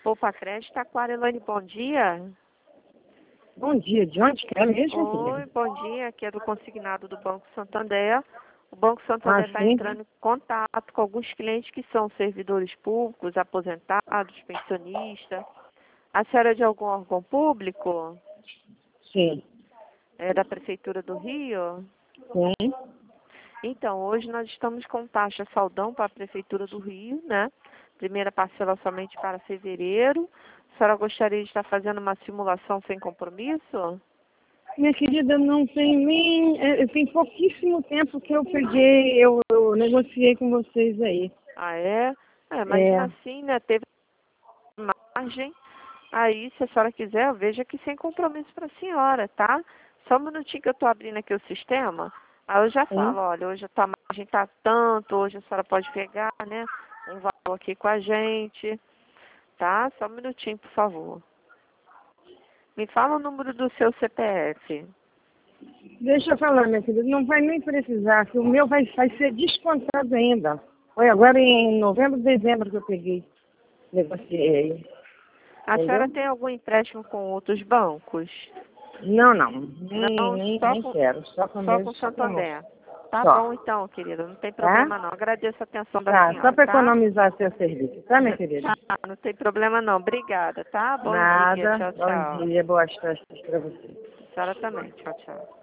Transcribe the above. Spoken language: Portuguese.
Poupa Crédito, Aquarelane, bom dia. Bom dia, de onde que é mesmo, Oi, filha? bom dia, aqui é do consignado do Banco Santander. O Banco Santander está Sim. entrando em contato com alguns clientes que são servidores públicos, aposentados, pensionistas. A senhora é de algum órgão público? Sim. É da Prefeitura do Rio? Sim. Então, hoje nós estamos com taxa saldão para a Prefeitura do Rio, né? Primeira parcela somente para fevereiro. A senhora gostaria de estar fazendo uma simulação sem compromisso? Minha querida, não tem nem... Tem pouquíssimo tempo que eu peguei, eu negociei com vocês aí. Ah, é? Mas É. assim, né? Teve margem. Aí, se a senhora quiser, veja que sem compromisso para a senhora, tá? Só um minutinho que eu estou abrindo aqui o sistema. Aí eu já Sim. falo, olha, hoje a tua margem está tanto, hoje a senhora pode pegar, né? Um valor aqui com a gente, tá? Só um minutinho, por favor. Me fala o número do seu CPF. Deixa eu falar, minha querida, não vai nem precisar, que o meu vai ser descontado ainda. Foi agora em novembro, dezembro que eu peguei, negociei. A senhora Entendeu? tem algum empréstimo com outros bancos? Não, não. Não, Nem quero. Só com só mesmo, com só com você. Santander. Tá Só. bom então, querida, não tem Tá? problema não. Agradeço a atenção da Tá, só senhora, para tá? economizar seu serviço, tá, minha querida? Tá, não tem problema não. Obrigada, tá? Bom dia, Nada. tchau, Bom tchau. dia, boas festas para você. A senhora também, tchau, tchau.